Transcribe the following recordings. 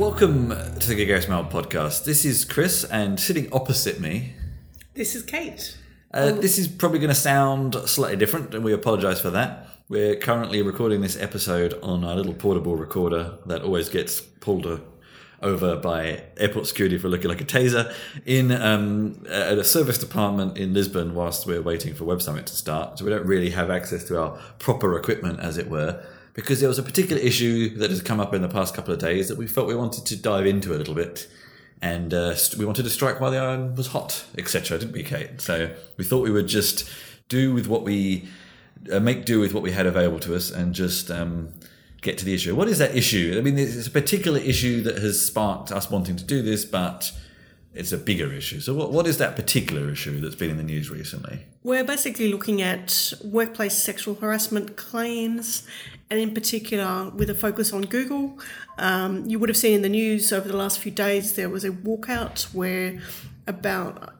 Welcome to the Gagaris Mail podcast. This is Chris, and sitting opposite me... This is Kate. This is probably going to sound slightly different, and we apologise for that. We're currently recording this episode on our little portable recorder that always gets pulled over by airport security for looking like a taser in at a service department in Lisbon whilst we're waiting for Web Summit to start. So we don't really have access to our proper equipment, as it were, because there was a particular issue that has come up in the past couple of days that we felt we wanted to dive into a little bit. And we wanted to strike while the iron was hot, etc., didn't we, Kate? So we thought we would just do with what we... make do with what we had available to us and just get to the issue. What is that issue? I mean, it's a particular issue that has sparked us wanting to do this, but it's a bigger issue. So what is that particular issue that's been in the news recently? We're basically looking at workplace sexual harassment claims, and in particular with a focus on Google. You would have seen in the news over the last few days there was a walkout where about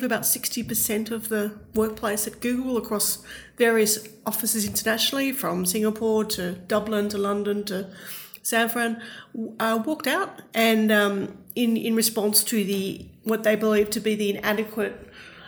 60% of the workplace at Google across various offices internationally, from Singapore to Dublin to London to San Fran, walked out, and in response to what they believe to be the inadequate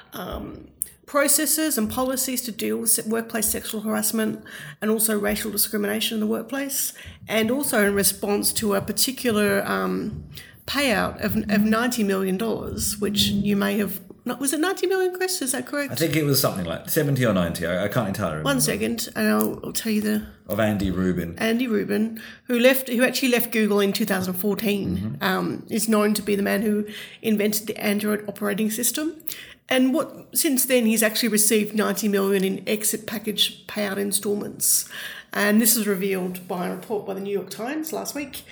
processes and policies to deal with workplace sexual harassment and also racial discrimination in the workplace, and also in response to a particular payout of $90 million, which you may have... Was it 90 million, Chris? Is that correct? I think it was something like 70 or 90. I can't entirely remember. 1 second, and I'll tell you the... Of Andy Rubin. Andy Rubin, who actually left Google in 2014, is known to be the man who invented the Android operating system. And since then, he's actually received $90 million in exit package payout installments. And this was revealed by a report by the New York Times last week.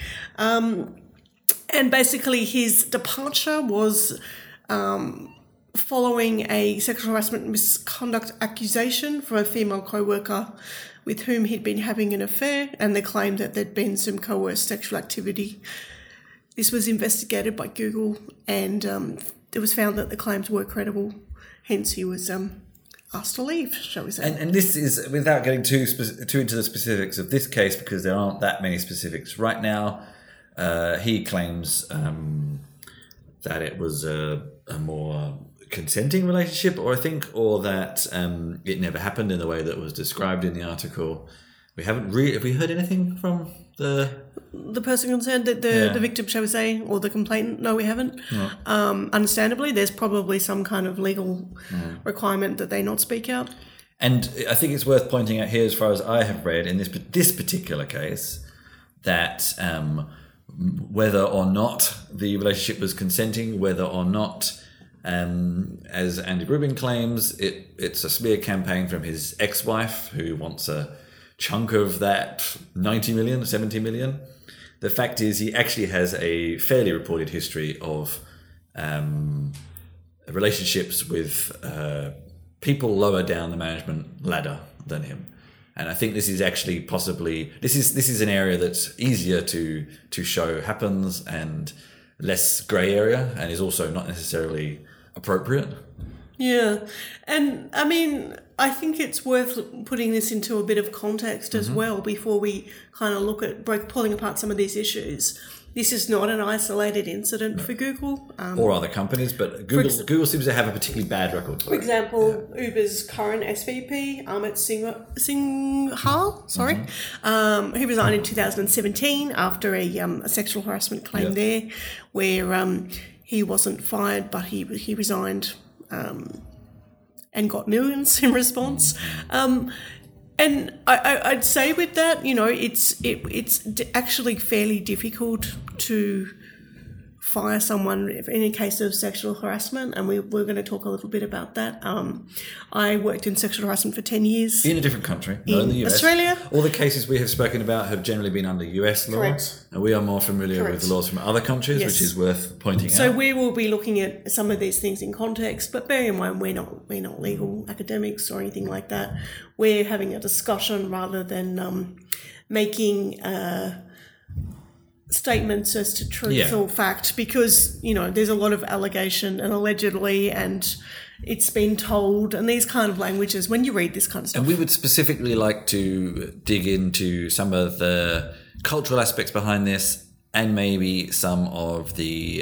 And basically his departure was following a sexual harassment misconduct accusation from a female co-worker with whom he'd been having an affair, and they claimed that there'd been some coerced sexual activity. This was investigated by Google, and it was found that the claims were credible. Hence, he was asked to leave, shall we say. And this is, without getting too into the specifics of this case, because there aren't that many specifics right now, he claims that it was a more consenting relationship, or that it never happened in the way that was described in the article. We haven't have we heard anything from the person concerned, the victim, shall we say, or the complainant? No, we haven't. No. Understandably, there's probably some kind of legal requirement that they not speak out. And I think it's worth pointing out here, as far as I have read in this particular case, that whether or not the relationship was consenting, whether or not, as Andy Rubin claims, it's a smear campaign from his ex-wife who wants a chunk of that 90 million, 70 million. The fact is he actually has a fairly reported history of relationships with people lower down the management ladder than him. And I think this is actually this is an area that's easier to show happens and less grey area, and is also not necessarily appropriate. Yeah. And I mean, I think it's worth putting this into a bit of context as well before we kind of look at pulling apart some of these issues. This is not an isolated incident for Google. Or other companies, but Google seems to have a particularly bad record. For example, Uber's current SVP, Amit Singhal, he resigned in 2017 after a sexual harassment claim there, where he wasn't fired, but he resigned and got millions in response. And I'd say with that, it's actually fairly difficult to fire someone in a case of sexual harassment, and we're going to talk a little bit about that. I worked in sexual harassment for 10 years. In a different country, not in the US. Australia. All the cases we have spoken about have generally been under US law. Correct. And we are more familiar with the laws from other countries, which is worth pointing out. So we will be looking at some of these things in context, but bear in mind we're not legal academics or anything like that. We're having a discussion rather than making statements as to truth or fact, because there's a lot of allegation and allegedly, and it's been told, and these kind of languages when you read this kind of stuff. And we would specifically like to dig into some of the cultural aspects behind this, and maybe some of the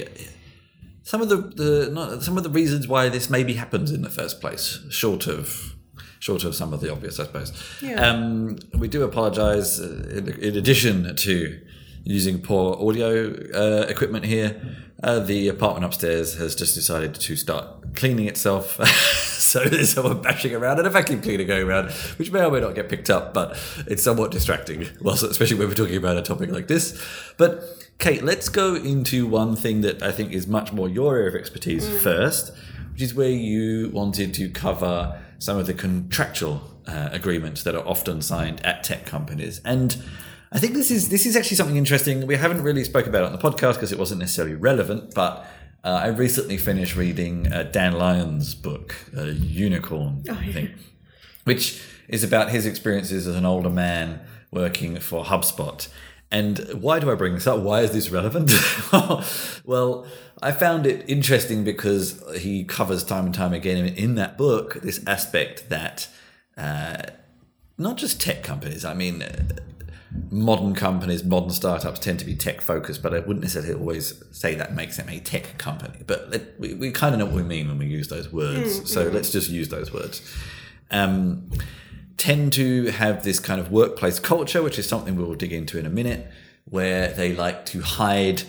reasons why this maybe happens in the first place, short of some of the obvious, I suppose. Yeah. We do apologise in addition to using poor audio equipment here. The apartment upstairs has just decided to start cleaning itself. So there's someone bashing around and a vacuum cleaner going around, which may or may not get picked up, but it's somewhat distracting, especially when we're talking about a topic like this. But Kate, let's go into one thing that I think is much more your area of expertise first, which is where you wanted to cover some of the contractual agreements that are often signed at tech companies. And I think this is actually something interesting. We haven't really spoke about it on the podcast because it wasn't necessarily relevant, but I recently finished reading Dan Lyon's book, Unicorn, I think, which is about his experiences as an older man working for HubSpot. And why do I bring this up? Why is this relevant? Well, I found it interesting because he covers time and time again in that book this aspect that not just tech companies, I mean, modern companies, modern startups tend to be tech focused, but I wouldn't necessarily always say that makes them a tech company. But we kind of know what we mean when we use those words. So let's just use those words. Tend to have this kind of workplace culture, which is something we'll dig into in a minute, where they like to hide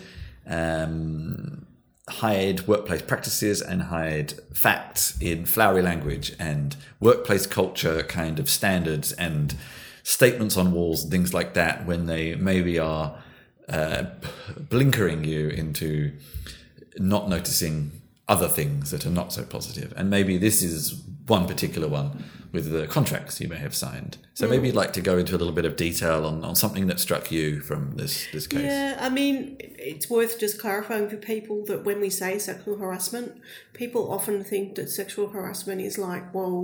workplace practices and hide facts in flowery language and workplace culture kind of standards and statements on walls and things like that, when they maybe are blinkering you into not noticing other things that are not so positive. And maybe this is one particular one with the contracts you may have signed. So maybe you'd like to go into a little bit of detail on something that struck you from this case. Yeah, I mean, it's worth just clarifying for people that when we say sexual harassment, people often think that sexual harassment is like,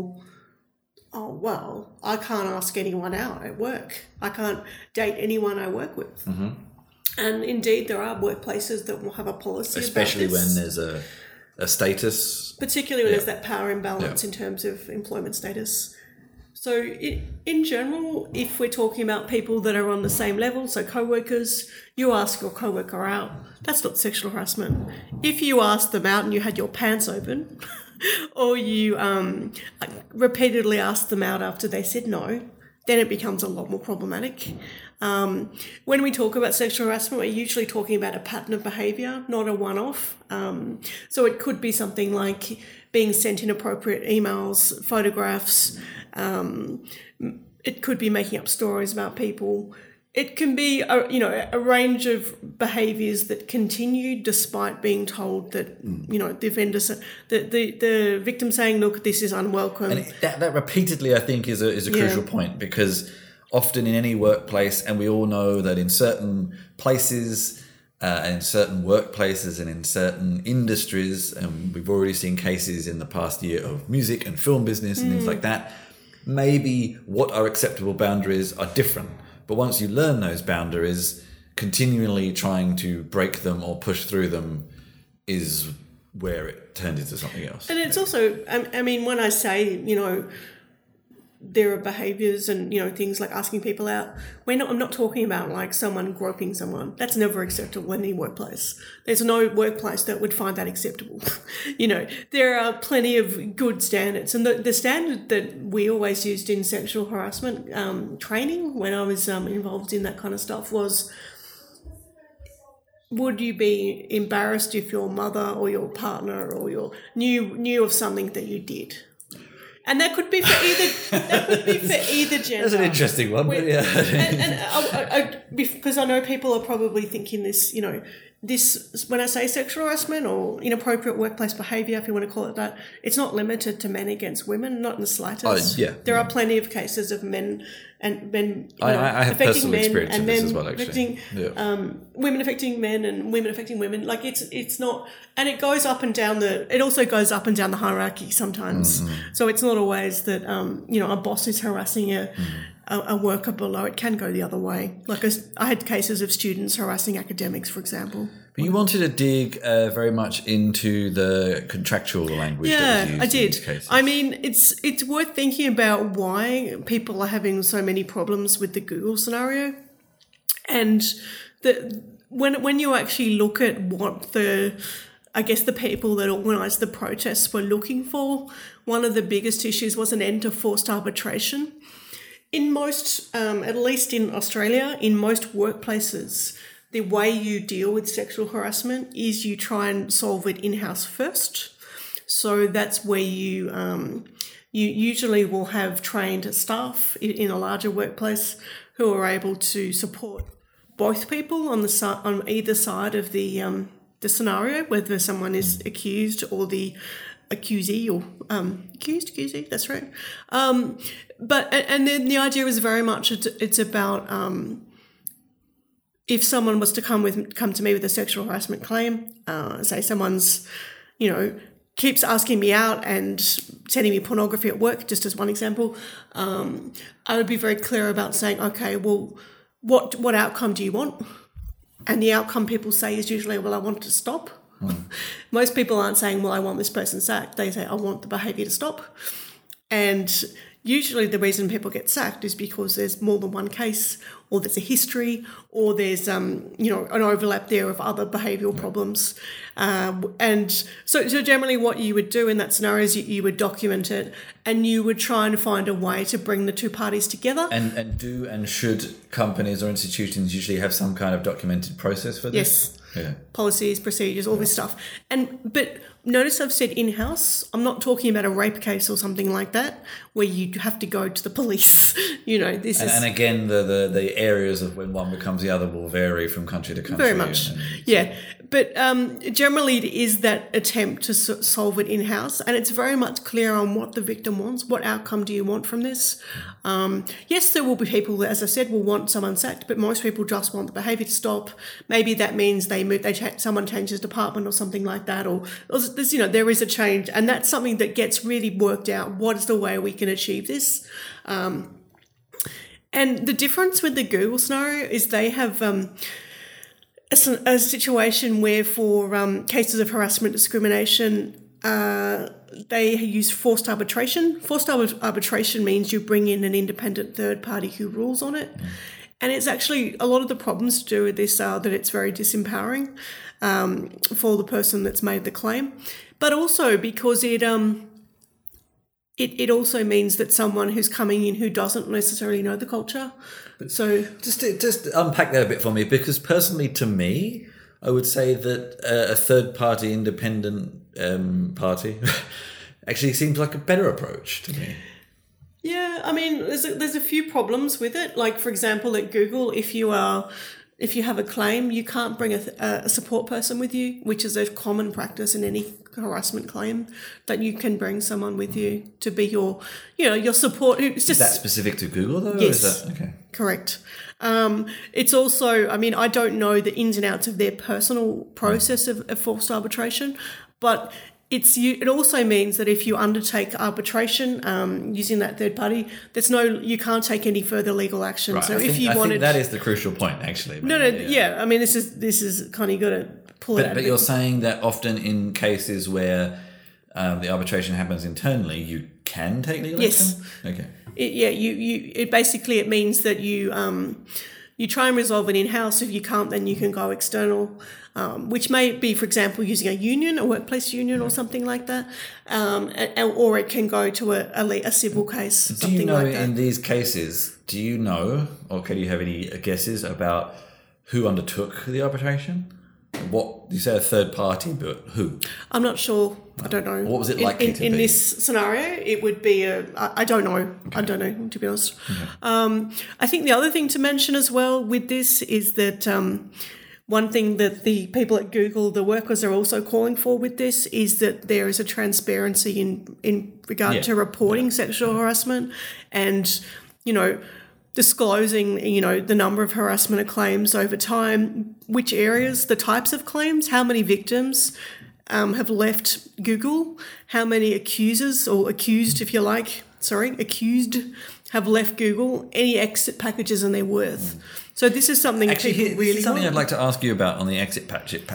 I can't ask anyone out at work. I can't date anyone I work with. Mm-hmm. And indeed, there are workplaces that will have a policy especially about this. when there's a status. Particularly when there's that power imbalance in terms of employment status. So in general, if we're talking about people that are on the same level, so co-workers, you ask your co-worker out, that's not sexual harassment. If you asked them out and you had your pants open, or you repeatedly asked them out after they said no, then it becomes a lot more problematic. When we talk about sexual harassment, we're usually talking about a pattern of behaviour, not a one-off. So it could be something like being sent inappropriate emails, photographs. It could be making up stories about people. It can be a range of behaviours that continue despite being told that the offender, the victim saying, "Look, this is unwelcome." And that repeatedly, I think, is a crucial point, because often in any workplace, and we all know that in certain places, and in certain workplaces, and in certain industries, and we've already seen cases in the past year of music and film business and things like that. Maybe what are acceptable boundaries are different. But once you learn those boundaries, continually trying to break them or push through them is where it turns into something else. And it's also, I mean, when I say, there are behaviours and, things like asking people out, I'm not talking about like someone groping someone. That's never acceptable in any workplace. There's no workplace that would find that acceptable. There are plenty of good standards. And the standard that we always used in sexual harassment training when I was involved in that kind of stuff was, would you be embarrassed if your mother or your partner or your knew of something that you did? And that could be for either gender. That's an interesting one, but yeah. And because I know people are probably thinking this, this, when I say sexual harassment or inappropriate workplace behaviour, if you want to call it that, it's not limited to men against women, not in the slightest. There are plenty of cases of men I have personal experience in this as well, actually. Women affecting men and women affecting women. Like it's not, and it goes up and down it also goes up and down the hierarchy sometimes. So it's not always that a boss is harassing a worker below. It can go the other way. Like I had cases of students harassing academics, for example. But you wanted to dig very much into the contractual language that was used I did. in these cases. I mean, it's worth thinking about why people are having so many problems with the Google scenario. And when you actually look at what the people that organised the protests were looking for, one of the biggest issues was an end to forced arbitration. In most, at least in Australia, in most workplaces, the way you deal with sexual harassment is you try and solve it in-house first. So that's where you usually will have trained staff in a larger workplace who are able to support both people on either side of the scenario, whether someone is accused or the accusee or accusee. That's right. But then the idea is very much it's about if someone was to come to me with a sexual harassment claim, say someone's, keeps asking me out and sending me pornography at work, just as one example, I would be very clear about saying, okay, well, what outcome do you want? And the outcome people say is usually, well, I want it to stop. Most people aren't saying, well, I want this person sacked. They say, I want the behaviour to stop. And usually the reason people get sacked is because there's more than one case, or there's a history, or there's an overlap there of other behavioural problems. And so generally what you would do in that scenario is you would document it, and you would try and find a way to bring the two parties together. And should companies or institutions usually have some kind of documented process for this? Yes. Yeah. Policies, procedures, all this stuff. But notice I've said in-house. I'm not talking about a rape case or something like that where you have to go to the police. And again, the areas of when one becomes the other will vary from country to country. Very much. Yeah. But generally it is that attempt to solve it in-house, and it's very much clear on what the victim wants. What outcome do you want from this? Yes, there will be people that, as I said, will want someone sacked, but most people just want the behaviour to stop. Maybe that means someone changes department or something like that, or there is a change, and that's something that gets really worked out. What is the way we can achieve this? And the difference with the Google scenario is they have a situation where for cases of harassment discrimination, they use forced arbitration. Forced arbitration means you bring in an independent third party who rules on it. And it's actually, a lot of the problems to do with this are that it's very disempowering for the person that's made the claim, but also because it also means that someone who's coming in who doesn't necessarily know the culture. So just unpack that a bit for me, because personally to me, I would say that a third party independent party actually seems like a better approach to me. Yeah, I mean, there's a few problems with it. Like, for example, at Google, if you have a claim, you can't bring a support person with you, which is a common practice in any harassment claim, that you can bring someone with you to be your support. It's just, is that specific to Google though? Yes. Or is that, okay. Correct. It's also, I mean, I don't know the ins and outs of their personal process of forced arbitration, but it also means that if you undertake arbitration using that third party, you can't take any further legal action. Right. So I think that is the crucial point, actually. Yeah. I mean, this is kind of got to pull it out. But you're saying that often in cases where the arbitration happens internally, you can take legal action? Okay. It means that you try and resolve it in-house. If you can't, then you can go external, which may be, for example, using a workplace union or something like that, or it can go to a civil case. Do you know in these cases, or can you have any guesses about who undertook the arbitration? What you say, a third party, but who? I'm not sure. I don't know. What was it likely to be? In this scenario, it would be I don't know. Okay. I don't know, to be honest. Okay. I think the other thing to mention as well with this is that one thing that the people at Google, the workers, are also calling for with this is that there is a transparency in regard to reporting sexual harassment, and disclosing, the number of harassment claims over time, which areas, the types of claims, how many victims have left Google, how many accused, have left Google, any exit packages and their worth. So this is something people really something want. I'd like to ask you about on the exit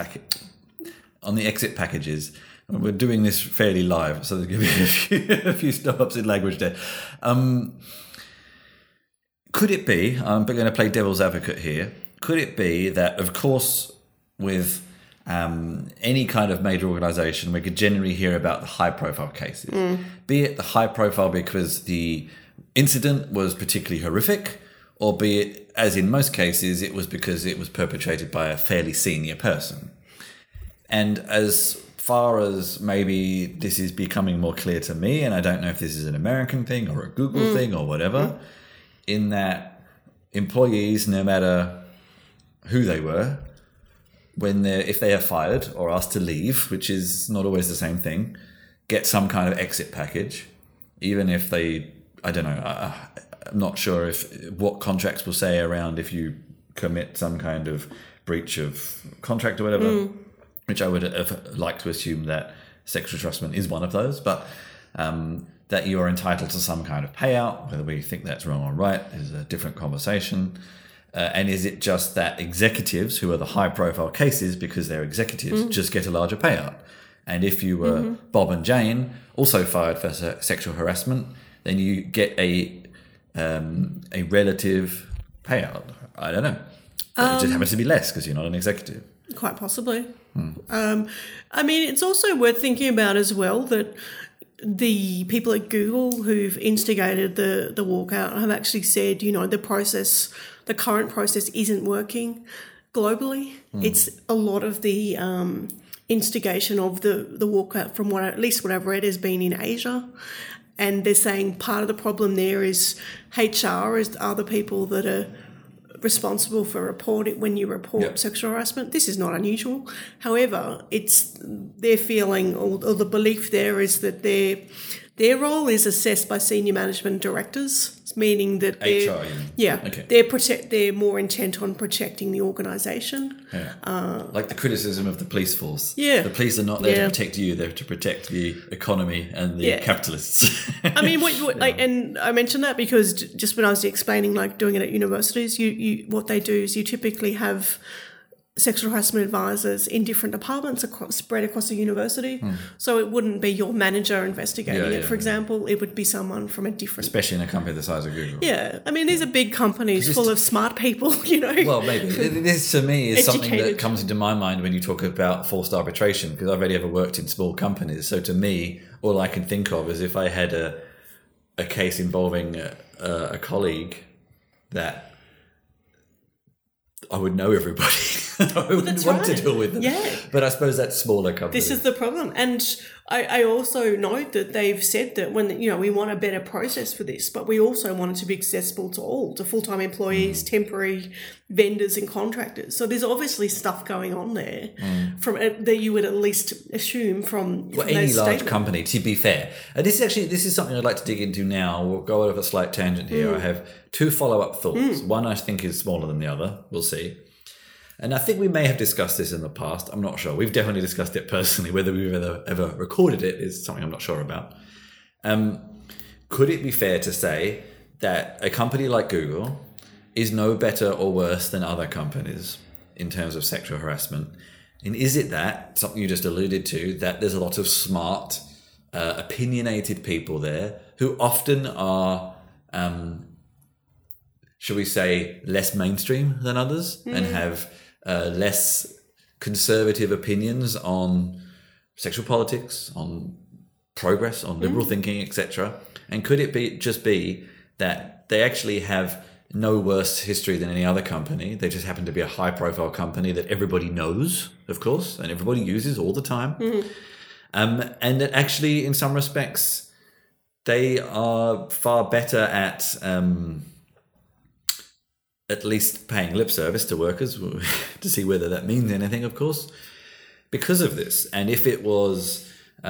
packages. We're doing this fairly live, so there's going to be a few stop-ups in language there. Could it be, I'm going to play devil's advocate here, Could it be that, of course, with any kind of major organisation, we could generally hear about the high-profile cases, be it the high-profile because the incident was particularly horrific, or be it, as in most cases, it was because it was perpetrated by a fairly senior person. And as far as maybe this is becoming more clear to me, and I don't know if this is an American thing or a Google thing or whatever, in that employees, no matter who they were, if they are fired or asked to leave, which is not always the same thing, get some kind of exit package, even if they, I don't know, I'm not sure what contracts will say around if you commit some kind of breach of contract or whatever, which I would have liked to assume that sexual harassment is one of those, but that you are entitled to some kind of payout. Whether we think that's wrong or right is a different conversation. And is it just that executives, who are the high-profile cases because they're executives, just get a larger payout? And if you were Bob and Jane, also fired for sexual harassment, then you get a relative payout. I don't know. But it just happens to be less because you're not an executive. Quite possibly. I mean, it's also worth thinking about as well that the people at Google who've instigated the walkout have actually said, the current process isn't working globally. It's a lot of the instigation of the walkout, from at least what I've read, has been in Asia. And they're saying part of the problem there is HR are the people that are responsible for reporting when you report sexual harassment. This is not unusual. However, it's their feeling or the belief there is that their role is assessed by senior management directors, meaning that they're more intent on protecting the organisation. Like the criticism of the police force. The police are not there to protect you; they're to protect the economy and the capitalists. I mean, and I mentioned that because just when I was explaining, doing it at universities, what they do is you typically have sexual harassment advisors in different departments spread across the university. So it wouldn't be your manager investigating it, for example. It would be someone from a different... Especially in a company the size of Google. Yeah. I mean, these are big companies full of smart people, Well, maybe. This, to me, is something that comes into my mind when you talk about forced arbitration, because I've only ever worked in small companies. So to me, all I can think of is if I had a case involving a colleague that I would know everybody. I wouldn't want to deal with them. Yeah. But I suppose that's smaller companies. This is the problem. And I also note that they've said that when, we want a better process for this, but we also want it to be accessible to all, to full-time employees, temporary vendors and contractors. So there's obviously stuff going on there that you would at least assume from any large company, to be fair. And this is something I'd like to dig into now. We'll go out of a slight tangent here. I have two follow-up thoughts. One I think is smaller than the other. We'll see. And I think we may have discussed this in the past. I'm not sure. We've definitely discussed it personally. Whether we've ever recorded it is something I'm not sure about. Could it be fair to say that a company like Google is no better or worse than other companies in terms of sexual harassment? And is it that, something you just alluded to, that there's a lot of smart, opinionated people there who often are... shall we say, less mainstream than others and have less conservative opinions on sexual politics, on progress, on liberal thinking, etc. And could it be that they actually have no worse history than any other company? They just happen to be a high-profile company that everybody knows, of course, and everybody uses all the time. And that actually, in some respects, they are far better at least paying lip service to workers to see whether that means anything, of course, because of this. And if it was,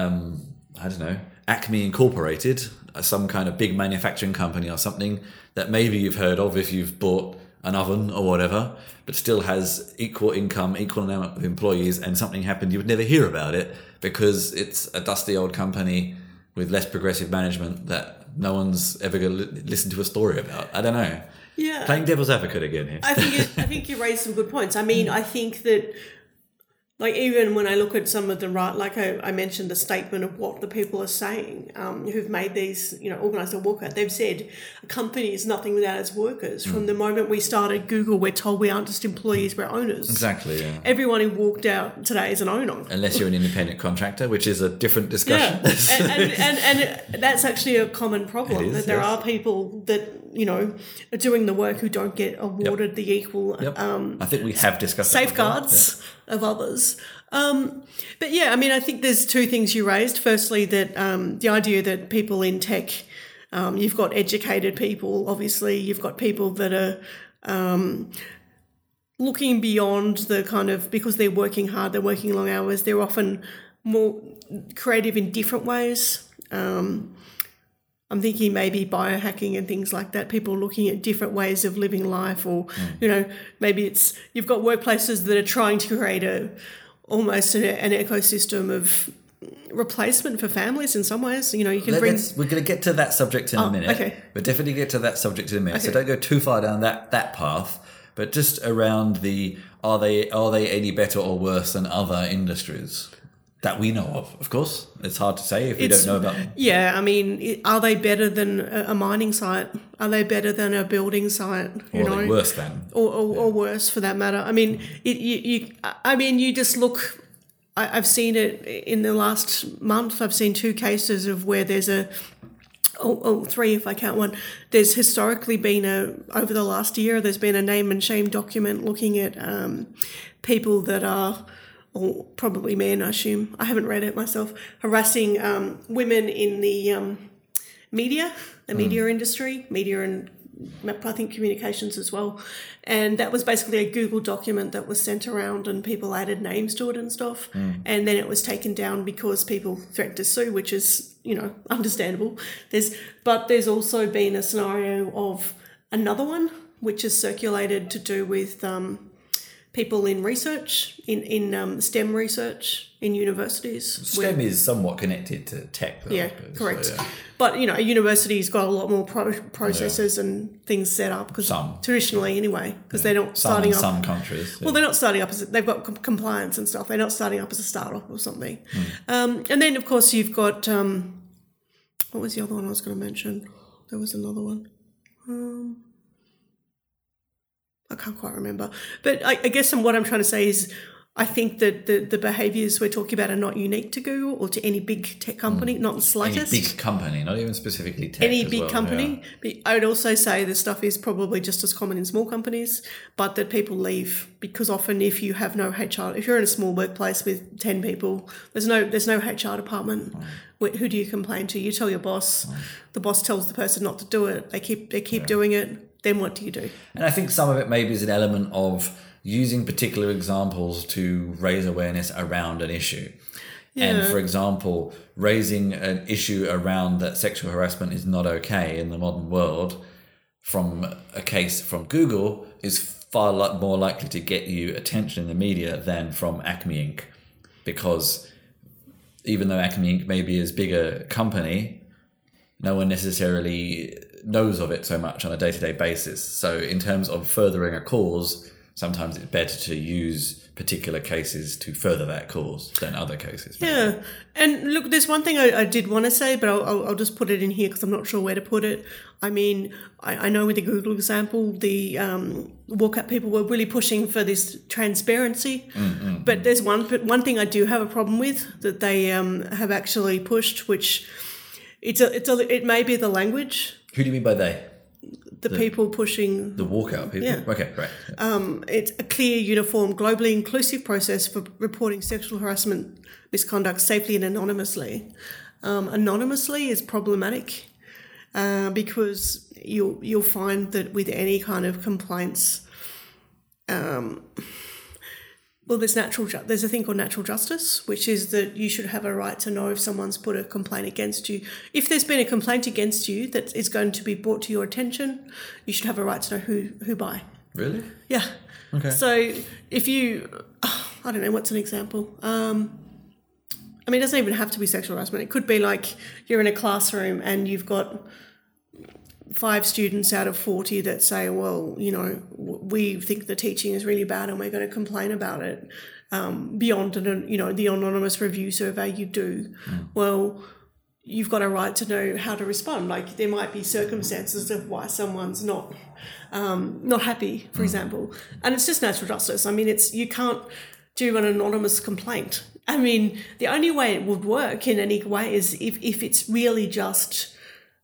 Acme Incorporated, some kind of big manufacturing company or something that maybe you've heard of if you've bought an oven or whatever, but still has equal income, equal amount of employees, and something happened, you would never hear about it because it's a dusty old company with less progressive management that no one's ever going to listen to a story about. I don't know. Yeah. Playing devil's advocate again here. I think you raised some good points. I mean, I think that Like even when I look at some of the like I mentioned the statement of what the people are saying who've made these, organised a walkout. They've said a company is nothing without its workers. From the moment we started Google, we're told we aren't just employees, we're owners. Exactly, yeah. Everyone who walked out today is an owner. Unless you're an independent contractor, which is a different discussion. Yeah, and that's actually a common problem. It is, that there yes. are people that, are doing the work who don't get awarded the equal I think we have discussed that before. safeguards of others. But yeah, I mean, I think there's two things you raised. Firstly, that the idea that people in tech, you've got educated people, obviously, you've got people that are looking beyond the kind of, because they're working hard, they're working long hours, they're often more creative in different ways. I'm thinking maybe biohacking and things like that, people looking at different ways of living life, or, maybe it's, you've got workplaces that are trying to create almost an ecosystem of replacement for families in some ways. You can bring... We're going to get to that subject in a minute. Okay. We'll definitely get to that subject in a minute. Okay. So don't go too far down that path, but just around are they any better or worse than other industries? That we know of course. It's hard to say if we don't know about them. Yeah, I mean, are they better than a mining site? Are they better than a building site? Or are they worse than? Or worse, for that matter. I mean, you just look. I've seen it in the last month. I've seen 2 cases of where there's three if I count one. There's historically been over the last year, there's been a name and shame document looking at people that are, or probably men, I assume, I haven't read it myself, harassing women in the media industry, media and I think communications as well. And that was basically a Google document that was sent around and people added names to it and stuff. And then it was taken down because people threatened to sue, which is, understandable. There's also been a scenario of another one which is circulated to do with people in research, in STEM research in universities. STEM is somewhat connected to tech, though. Yeah, correct. So, yeah. But, a university's got a lot more processes and things set up, because traditionally anyway, because they're not starting up. Some countries. Yeah. Well, they're not starting up they've got compliance and stuff. They're not starting up as a startup or something. And then, of course, you've got, what was the other one I was going to mention? There was another one. I can't quite remember. But I guess what I'm trying to say is I think that the behaviours we're talking about are not unique to Google or to any big tech company, not the slightest. Any big company, not even specifically tech. Any big company. Yeah. But I would also say this stuff is probably just as common in small companies, but that people leave because often if you have no HR, if you're in a small workplace with 10 people, there's no HR department. Who do you complain to? You tell your boss. The boss tells the person not to do it. They keep doing it. Then what do you do? And I think some of it maybe is an element of using particular examples to raise awareness around an issue. Yeah. And for example, raising an issue around that sexual harassment is not okay in the modern world from a case from Google is far more likely to get you attention in the media than from Acme Inc. Because even though Acme Inc. may be as big a company, no one necessarily knows of it so much on a day-to-day basis. So in terms of furthering a cause, sometimes it's better to use particular cases to further that cause than other cases. Maybe. Yeah. And look, there's one thing I did want to say, but I'll just put it in here because I'm not sure where to put it. I mean, I know with the Google example, the walkout people were really pushing for this transparency. But there's one thing I do have a problem with that they have actually pushed, which it may be the language. Who do you mean by they? The people pushing... The walkout people? Yeah. Okay, great. It's a clear, uniform, globally inclusive process for reporting sexual harassment misconduct safely and anonymously. Anonymously is problematic because you'll find that with any kind of complaints... there's a thing called natural justice, which is that you should have a right to know if someone's put a complaint against you. If there's been a complaint against you that is going to be brought to your attention, you should have a right to know who by. Really? Yeah. Okay. So if you, I don't know, what's an example? I mean, it doesn't even have to be sexual harassment. It could be like you're in a classroom and you've got 5 students out of 40 that say, well, we think the teaching is really bad and we're going to complain about it. beyond the anonymous review survey you do. Well, you've got a right to know how to respond. Like there might be circumstances of why someone's not happy, for example, and it's just natural justice. I mean, you can't do an anonymous complaint. I mean, the only way it would work in any way is if it's really just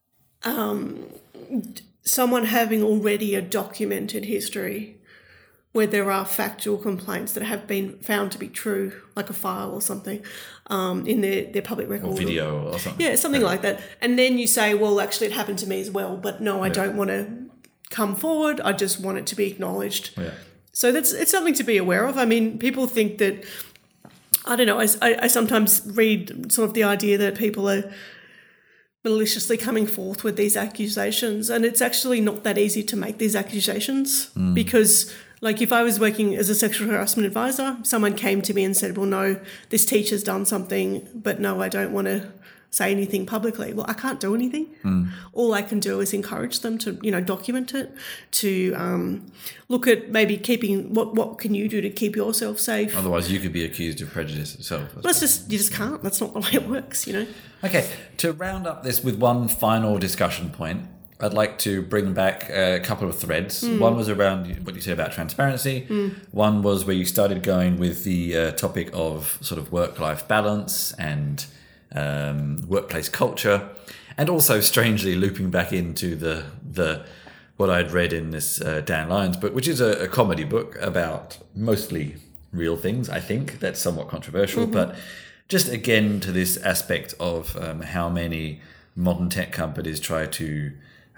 someone having already a documented history where there are factual complaints that have been found to be true, like a file or something, in their public record. Or video or something. Yeah, something like that. And then you say, well, actually it happened to me as well, but no, I don't want to come forward. I just want it to be acknowledged. Yeah. So it's something to be aware of. I mean, people think that, I don't know, I sometimes read sort of the idea that people are maliciously coming forth with these accusations, and it's actually not that easy to make these accusations because, like, if I was working as a sexual harassment advisor, someone came to me and said, well, no, this teacher's done something, but no, I don't want to say anything publicly. Well, I can't do anything. All I can do is encourage them to, document it, to look at maybe keeping, what can you do to keep yourself safe? Otherwise, you could be accused of prejudice itself. Well, you just can't. That's not the way it works, Okay, to round up this with one final discussion point, I'd like to bring back a couple of threads. One was around what you said about transparency. One was where you started going with the topic of sort of work-life balance and workplace culture, and also strangely looping back into the what I'd read in this Dan Lyons book, which is a comedy book about mostly real things, I think. That's somewhat controversial, but just again to this aspect of how many modern tech companies try to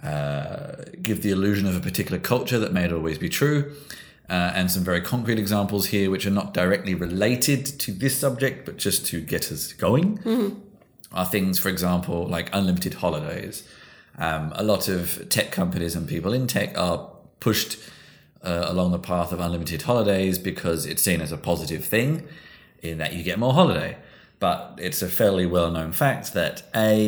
give the illusion of a particular culture that may not always be true. And some very concrete examples here, which are not directly related to this subject, but just to get us going, are things, for example, like unlimited holidays. A lot of tech companies and people in tech are pushed along the path of unlimited holidays because it's seen as a positive thing in that you get more holiday. But it's a fairly well-known fact that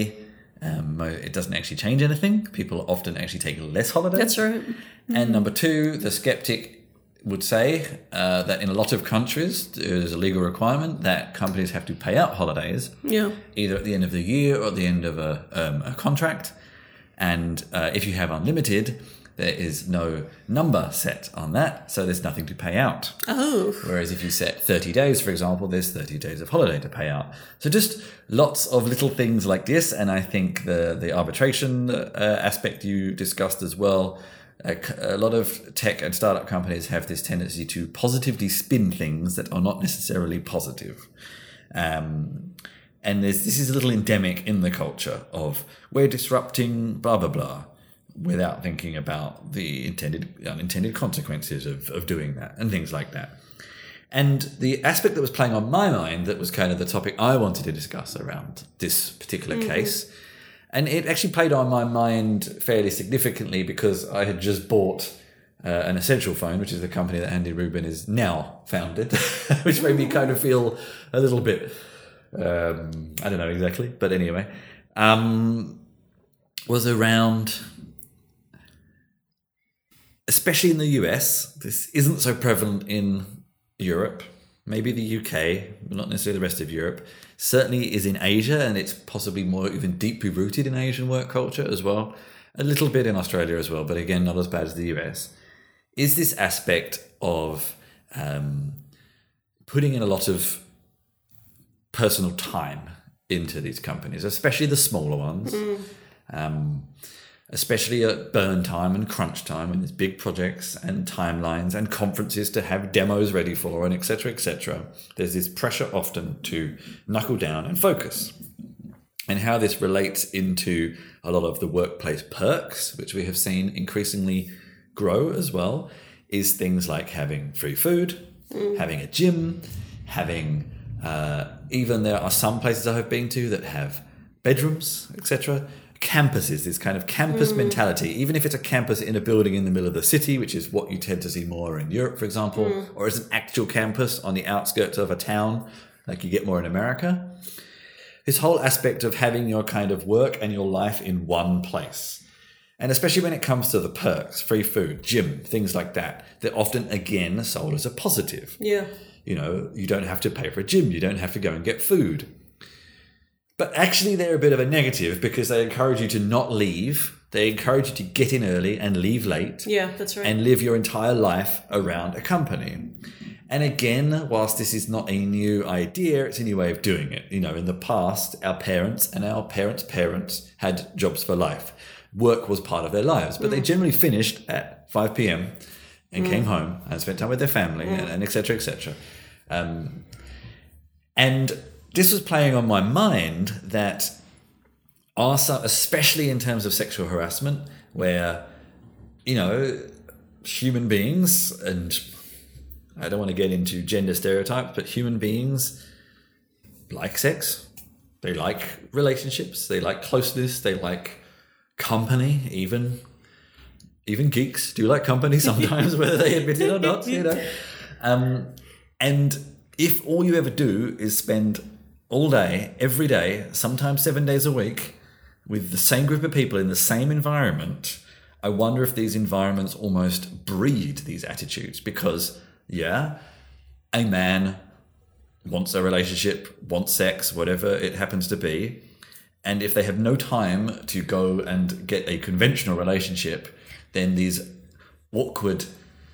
it doesn't actually change anything. People often actually take less holidays. That's right. And number two, the skeptic would say that in a lot of countries, there's a legal requirement that companies have to pay out holidays, either at the end of the year or at the end of a contract. And if you have unlimited, there is no number set on that, so there's nothing to pay out. Oh. Whereas if you set 30 days, for example, there's 30 days of holiday to pay out. So just lots of little things like this, and I think the arbitration aspect you discussed as well. A lot of tech and startup companies have this tendency to positively spin things that are not necessarily positive. And this is a little endemic in the culture of we're disrupting blah, blah, blah, without thinking about the unintended consequences of doing that and things like that. And the aspect that was playing on my mind that was kind of the topic I wanted to discuss around this particular case, and it actually played on my mind fairly significantly because I had just bought an Essential Phone, which is the company that Andy Rubin is now founded, which made me kind of feel a little bit, I don't know exactly, but anyway, was around, especially in the US, this isn't so prevalent in Europe, maybe the UK, but not necessarily the rest of Europe, certainly is in Asia, and it's possibly more even deeply rooted in Asian work culture as well, a little bit in Australia as well, but again, not as bad as the US, is this aspect of putting in a lot of personal time into these companies, especially the smaller ones, especially at burn time and crunch time, and there's big projects and timelines and conferences to have demos ready for, and et cetera, et cetera. There's this pressure often to knuckle down and focus. And how this relates into a lot of the workplace perks, which we have seen increasingly grow as well, is things like having free food, having a gym, having, even there are some places I have been to that have bedrooms, etc. Campuses, this kind of campus mentality, even if it's a campus in a building in the middle of the city, which is what you tend to see more in Europe, for example, or as an actual campus on the outskirts of a town, like you get more in America. This whole aspect of having your kind of work and your life in one place. And especially when it comes to the perks, free food, gym, things like that, they're often, again, sold as a positive. Yeah. You know, you don't have to pay for a gym. You don't have to go and get food. But actually, they're a bit of a negative because they encourage you to not leave. They encourage you to get in early and leave late. Yeah, that's right. And live your entire life around a company. And again, whilst this is not a new idea, it's a new way of doing it. You know, in the past, our parents and our parents' parents had jobs for life. Work was part of their lives, but they generally finished at 5 p.m. and came home and spent time with their family and et cetera, et cetera. And this was playing on my mind that also, especially in terms of sexual harassment, where, you know, human beings, and I don't want to get into gender stereotypes, but human beings like sex, they like relationships, they like closeness, they like company, even geeks do like company sometimes, whether they admit it or not, you know. And if all you ever do is spend all day, every day, sometimes 7 days a week, with the same group of people in the same environment, I wonder if these environments almost breed these attitudes. Because, yeah, a man wants a relationship, wants sex, whatever it happens to be. And if they have no time to go and get a conventional relationship, then these awkward,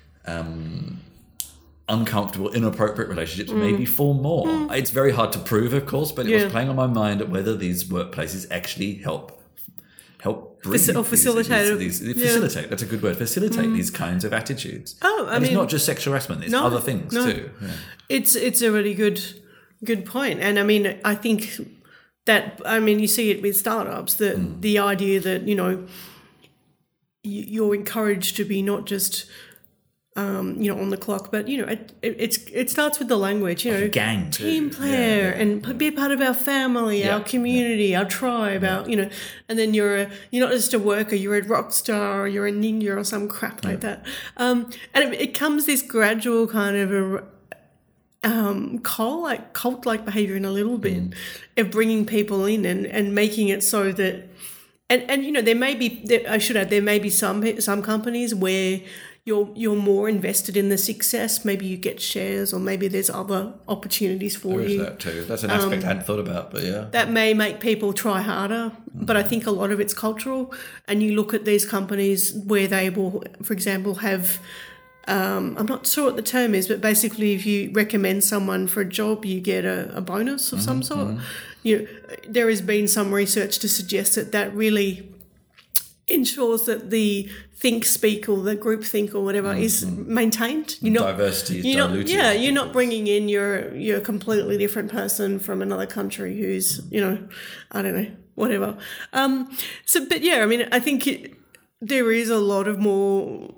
uncomfortable, inappropriate relationships maybe form more. It's very hard to prove, of course, but it was playing on my mind whether these workplaces actually help breed facilitate. Facilitate. That's a good word. Facilitate these kinds of attitudes. Oh, it's not just sexual harassment. There's other things too. Yeah. It's a really good point. And I mean, I think that, I mean, you see it with startups, that the idea that, you know, you're encouraged to be not just you know, on the clock, but, you know, it starts with the language, you know, a gang team player, and be a part of our family, our community, our tribe, our, you know, and then you're not just a worker, you're a rock star, or you're a ninja or some crap like that. And it comes this gradual kind of a cult-like behavior in a little bit of bringing people in and making it so that, and you know, there may be some companies where you're more invested in the success. Maybe you get shares, or maybe there's other opportunities for you. There is that too. That's an aspect I hadn't thought about, but yeah. That may make people try harder, but I think a lot of it's cultural. And you look at these companies where they will, for example, have, I'm not sure what the term is, but basically if you recommend someone for a job, you get a bonus of some sort. You know, there has been some research to suggest that really ensures that the think, speak, or the group think or whatever is maintained. Diversity is diluted. You're not bringing in your completely different person from another country who's, you know, I don't know, whatever. But yeah, I mean, I think there is a lot of more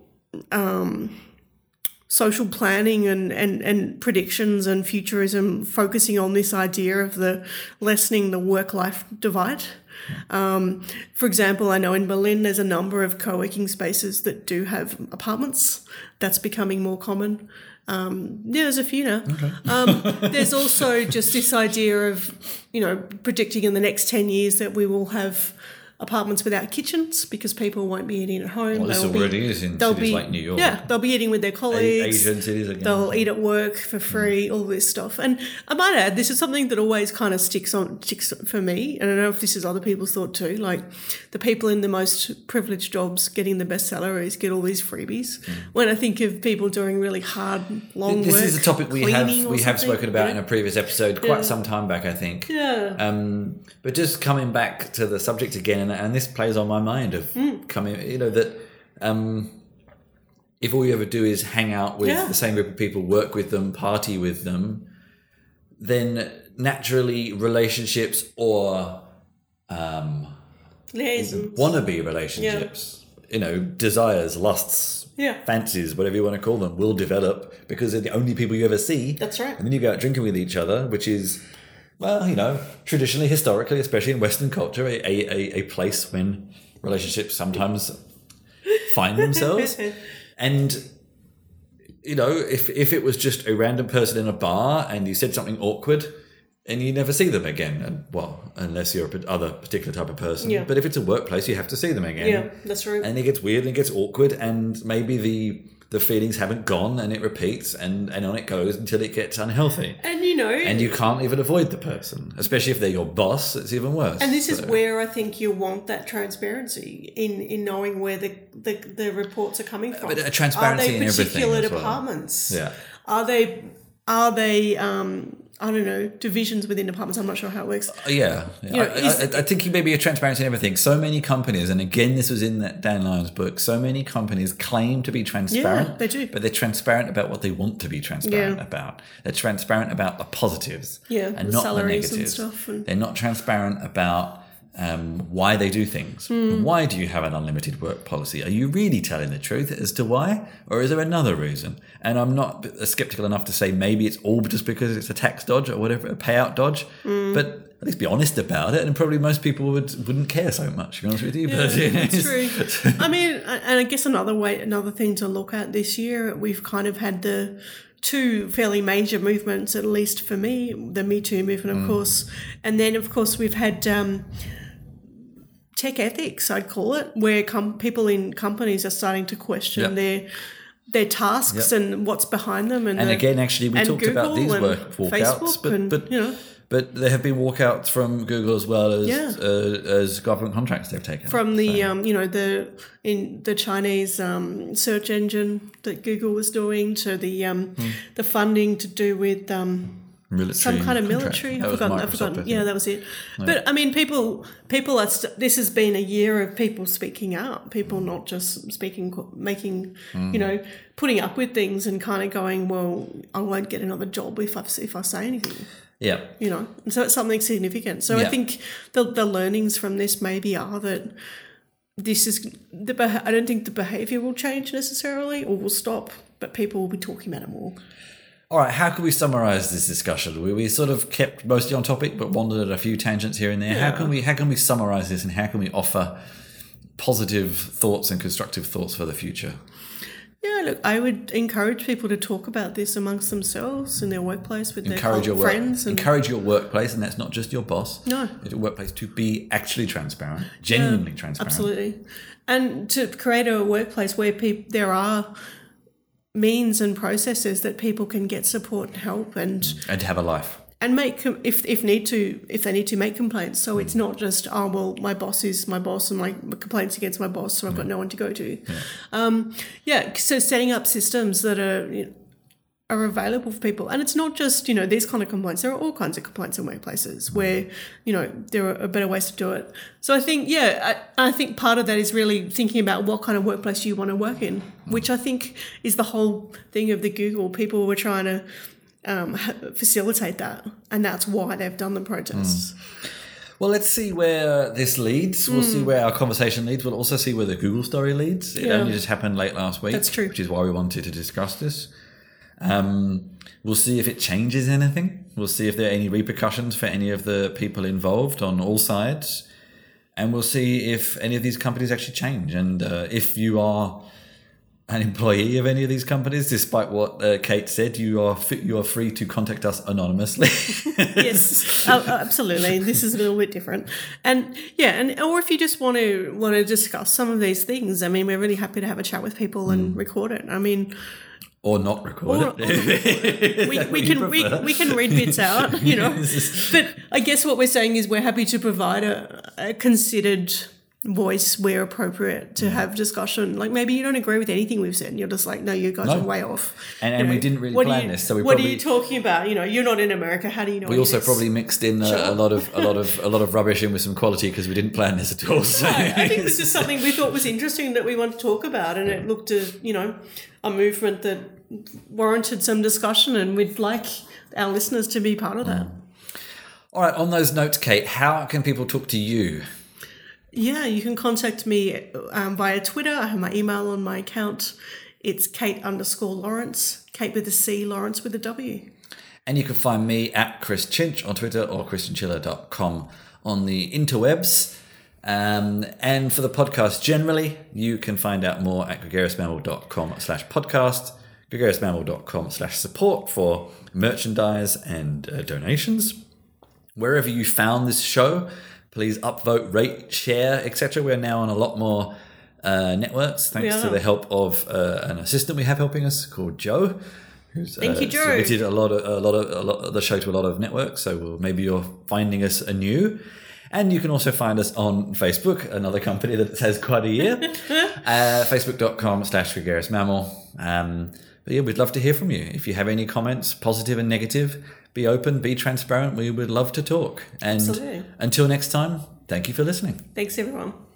social planning and predictions and futurism focusing on this idea of the lessening the work-life divide. For example, I know in Berlin there's a number of co-working spaces that do have apartments. That's becoming more common. There's a few now. Okay. There's also just this idea of, you know, predicting in the next 10 years that we will have apartments without kitchens because people won't be eating at home. Well, this already is in cities like New York. Yeah, they'll be eating with their colleagues. Asian cities again. They'll eat at work for free, all this stuff. And I might add, this is something that always kind of sticks for me. And I don't know if this is other people's thought too. Like the people in the most privileged jobs getting the best salaries get all these freebies. When I think of people doing really hard, long work. This is a topic we have spoken about in a previous episode quite some time back, I think. Yeah. But just coming back to the subject again, and this plays on my mind of coming, you know, that if all you ever do is hang out with the same group of people, work with them, party with them, then naturally relationships or wannabe relationships, you know, desires, lusts, fancies, whatever you want to call them, will develop because they're the only people you ever see. That's right. And then you go out drinking with each other, which is, well, you know, traditionally, historically, especially in Western culture, a place when relationships sometimes find themselves. And, you know, if it was just a random person in a bar and you said something awkward and you never see them again, and well, unless you're other particular type of person. Yeah. But if it's a workplace, you have to see them again. Yeah, that's right. And it gets weird and it gets awkward, and maybe the feelings haven't gone, and it repeats, and on it goes until it gets unhealthy. And you know, and you can't even avoid the person, especially if they're your boss. It's even worse. And this is where I think you want that transparency in knowing where the reports are coming from. But a transparency in everything. Are they particular as well. departments? Yeah. Are they I don't know, divisions within departments? I'm not sure how it works. Yeah. I think maybe a transparency in everything. So many companies, and again, this was in that Dan Lyons book, so many companies claim to be transparent. Yeah, they do. But they're transparent about what they want to be transparent about. They're transparent about the positives and not the negatives. And stuff. They're not transparent about why they do things. Why do you have an unlimited work policy? Are you really telling the truth as to why? Or is there another reason? And I'm not skeptical enough to say maybe it's all just because it's a tax dodge or whatever, a payout dodge. But at least be honest about it, and probably most people wouldn't care so much, to be honest with you. Yeah, that's true. I mean, and I guess another thing to look at this year, we've kind of had the two fairly major movements, at least for me, the Me Too movement, of course, and then, of course, we've had tech ethics, I'd call it, where people in companies are starting to question their tasks and what's behind them. And again, actually, we talked Google about these walkouts, but there have been walkouts from Google as well as government contracts they've taken from the the Chinese search engine that Google was doing to the funding to do with some kind of military. I've forgotten. Yeah, that was it. Yeah. But I mean, people are. This has been a year of people speaking out. People not just making, putting up with things and kind of going, well, I won't get another job if I say anything. Yeah. And so it's something significant. So I think the learnings from this maybe are that this is I don't think the behaviour will change necessarily or will stop, but people will be talking about it more. All right, how can we summarise this discussion? We sort of kept mostly on topic, but wandered at a few tangents here and there. Yeah. How can we summarise this, and how can we offer positive thoughts and constructive thoughts for the future? Yeah, look, I would encourage people to talk about this amongst themselves in their workplace with their friends. Encourage your workplace, and that's not just your boss. No. Your workplace to be actually transparent, genuinely transparent. Absolutely. And to create a workplace where there are means and processes that people can get support and help and have a life and make if they need to make complaints. So it's not just my boss is my boss and my complaints against my boss, so I've got no one to go to. So setting up systems that are available for people, and it's not just these kind of complaints. There are all kinds of complaints in workplaces where there are better ways to do it. So I think I think part of that is really thinking about what kind of workplace you want to work in, which I think is the whole thing of the Google. People were trying to facilitate that, and that's why they've done the protests. Well, let's see where this leads. We'll see where our conversation leads. We'll also see where the Google story leads. It only just happened late last week. That's true. Which is why we wanted to discuss this. We'll see if it changes anything. We'll see if there are any repercussions for any of the people involved on all sides. And we'll see if any of these companies actually change. And if you are an employee of any of these companies, despite what Kate said, you are free to contact us anonymously. Yes, absolutely. This is a little bit different, and or if you just want to discuss some of these things, I mean, we're really happy to have a chat with people and record it. I mean, or not record it. we can read bits out, But I guess what we're saying is we're happy to provide a considered voice where appropriate to have discussion. Like maybe you don't agree with anything we've said and you're just like, no, you guys are way off. And we didn't really plan this, so what are you talking about? You're not in America. How do you know? We also probably mixed in a lot of rubbish in with some quality because we didn't plan this at all. So. Right. I think this is something we thought was interesting that we want to talk about, and it looked at a movement that warranted some discussion, and we'd like our listeners to be part of that. All right. On those notes, Kate, how can people talk to you? Yeah, you can contact me via Twitter. I have my email on my account. It's Kate_Lawrence, Kate with a C, Lawrence with a W. And you can find me at Chris Chinch on Twitter or christianchiller.com on the interwebs. And for the podcast generally, you can find out more at gregariousmammal.com/podcast, gregariousmammal.com/support for merchandise and donations. Wherever you found this show, please upvote, rate, share, etc. We're now on a lot more networks, thanks We to are. the help of an assistant we have helping us called Joe. Who's Thank you, Joe. submitted a lot of the show to a lot of networks, so maybe you're finding us anew. And you can also find us on Facebook, another company that has quite a year. Facebook.com/Gregarious Mammal. But yeah, we'd love to hear from you. If you have any comments, positive and negative, be open, be transparent. We would love to talk. And Absolutely. until next time, thank you for listening. Thanks, everyone.